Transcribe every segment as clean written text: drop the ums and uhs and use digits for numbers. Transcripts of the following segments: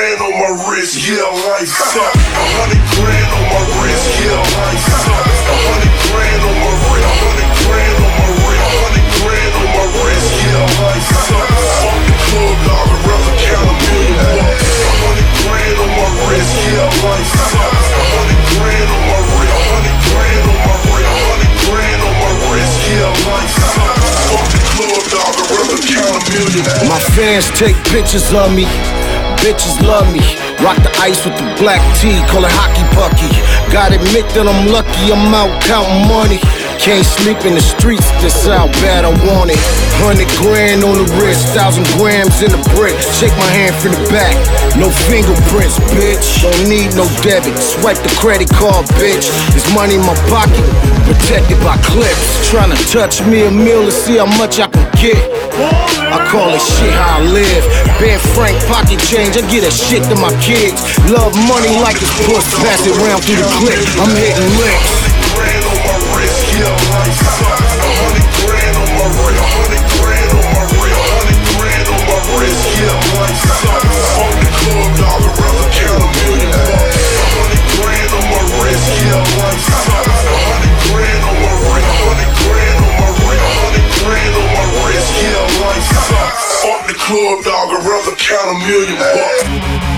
grand on my wrist, yeah, life suck. 100 grand on my wrist, yeah, life suck. 100 grand on my wrist, 100 grand on my wrist, 100 grand on my wrist, yeah, life suck. Fuck the club, dog, I'd rather count $1 million bucks. 100 grand on my wrist, yeah, life suck. 100 grand on my wrist, 100 grand on my wrist, 100 grand on my wrist, yeah, life suck. Fuck the club, dog, I'd rather count $1 million bucks. My fans take pictures of me, bitches love me. Rock the ice with the black tee, call it hockey pucky. Gotta admit that I'm lucky, I'm out counting money. Can't sleep in the streets, that's how bad I want it. 100 grand on the wrist, 1,000 grams in the brick. Shake my hand from the back, no fingerprints, bitch. Don't need no debit, swipe the credit card, bitch. There's money in my pocket, protected by clips. Tryna touch me a meal to see how much I can get. I call it shit how I live. Ben Frank pocket change, I get that shit to my kids. Love money like it's puss, pass it round through the clip. I'm hitting licks. 100 grand on my wrist, yeah, life suck. 100 grand on my wrist, 100 grand on my wrist, 100 grand on my wrist, yeah, life suck. Fuck the club, dog, I'd rather count $1 million bucks. 100 grand on my wrist, yeah, life suck. 100 grand on my wrist, 100 grand on my wrist, 100 grand on my wrist, yeah, life suck. Fuck the club, dog, I'd rather count $1 million bucks.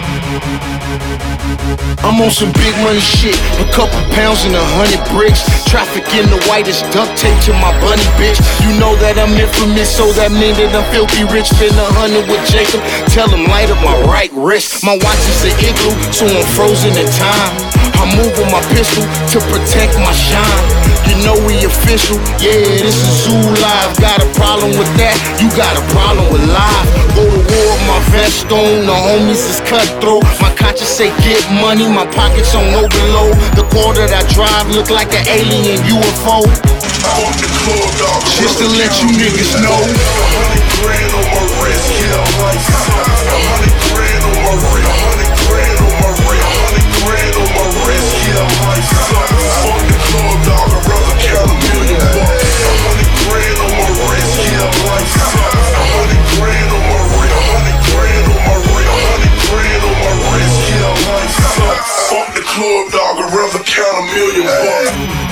I'm on some big money shit, a couple pounds and 100 bricks. Traffic in the whitest duct tape to my bunny bitch. You know that I'm infamous, so that mean that I'm filthy rich. Spend 100 with Jacob, tell him light up my right wrist. My watch is an igloo, so I'm frozen in time. I move with my pistol to protect my shine. You know we official, yeah, this is Zoo Live. Got a problem with that, you got a problem with live. Go to war with my vest on, the homies is cutthroat. My conscience say get money, my pockets on overload. The car that I drive look like an alien UFO. Fuck the club, dog, just to let you niggas know. 100 grand on my wrist, yeah, life suck. 100 grand on my wrist, 100 grand on my wrist, 100 grand on my wrist, yeah, life suck. Fuck the club, dog, I'd rather count $1 million bucks. 100 grand on my wrist, yeah, life suck. 100 grand on my wrist, 100 grand on my wrist, 100 grand on my wrist, yeah, life suck. Fuck the club, dog, I'd rather count $1 million bucks.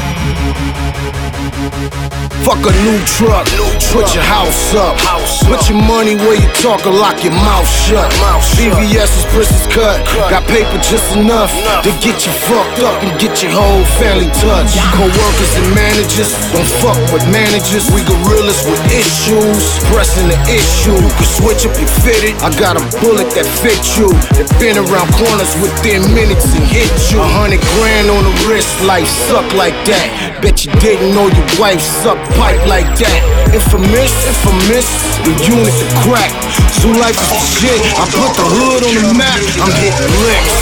Fuck a new truck, put your house up. Put your money where you talk or lock your mouth shut. VVS is Princess cut, got paper just enough to get you fucked up and get your whole family touched. Co-workers and managers, don't fuck with managers. We gorillas with issues, pressing the issue. You can switch up your fitted, I got a bullet that fits you. That been around corners within minutes and hit you. 100 grand on the wrist, life suck like that. Bet you didn't know your wife sucked pipe like that. Infamous, the unit to crack. Zoo Life is the shit, I put the hood on the map, I'm hitting licks.